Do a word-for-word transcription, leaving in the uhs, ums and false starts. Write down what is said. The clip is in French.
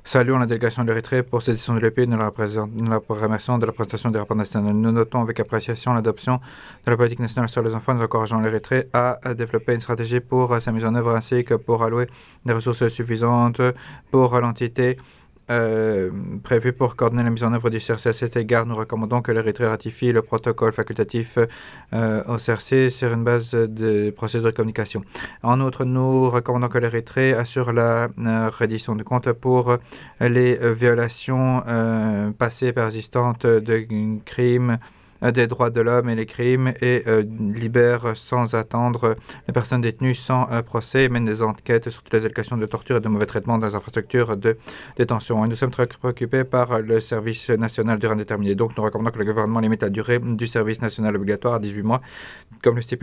Saluons la délégation de l'Érythrée pour cette décision de l'E P. Nous la, présent- nous la remercions de la présentation des rapports nationaux. Nous notons avec appréciation l'adoption de la politique nationale sur les enfants. Nous encourageons l'Érythrée à à développer une stratégie pour euh, sa mise en œuvre ainsi que pour allouer des ressources suffisantes pour l'entité euh, prévue pour coordonner la mise en œuvre du C R C. À cet égard, nous recommandons que l'Érythrée ratifie le protocole facultatif euh, au C R C sur une base de procédures de communication. En outre, nous recommandons que l'Érythrée assure la euh, reddition de comptes pour euh, les euh, violations euh, passées persistantes de crimes euh, des droits de l'homme et les crimes et euh, libère sans attendre les personnes détenues sans euh, procès et mène des enquêtes sur toutes les allégations de torture et de mauvais traitement dans les infrastructures de détention. Et nous sommes très préoccupés par le service national durée indéterminée. Donc nous recommandons que le gouvernement limite la durée du service national obligatoire à dix-huit mois, comme le stipule